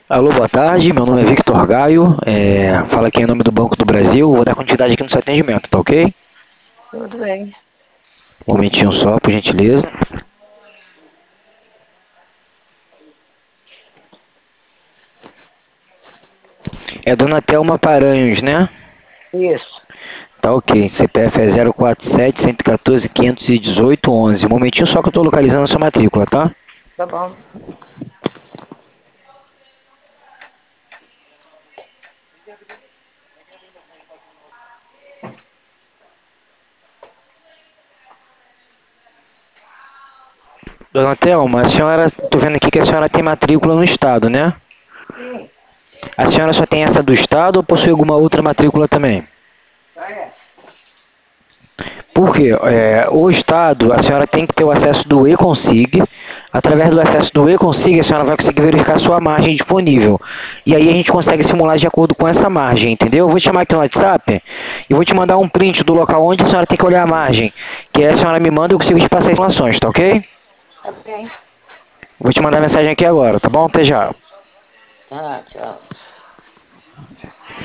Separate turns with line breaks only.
Alô, boa tarde. Meu nome é Victor Gaio. Fala aqui em nome do Banco do Brasil. Vou dar continuidade aqui no seu atendimento, tá ok?
Tudo bem.
Um momentinho só, por gentileza. É Dona Thelma Paranhos, né?
Isso,
Tá ok. CPF é 047-114-518-11. Um momentinho só que eu tô localizando a sua matrícula, tá?
tá bom.
Dona Thelma, a senhora, tô vendo aqui que a senhora tem matrícula no estado, né?
Sim,
A senhora só tem essa do estado ou possui alguma outra matrícula também?
só essa.
Porque o Estado, a senhora tem que ter o acesso do e-consig. Através do acesso do e-consig, a senhora vai conseguir verificar a sua margem disponível. E aí a gente consegue simular de acordo com essa margem, entendeu? Eu vou te chamar aqui no WhatsApp e vou te mandar um print do local onde a senhora tem que olhar a margem. Que aí a senhora me manda e eu consigo te passar informações, tá ok?
Tá bem.
Vou te mandar a mensagem aqui agora, tá bom? Até já.
Tá, tchau.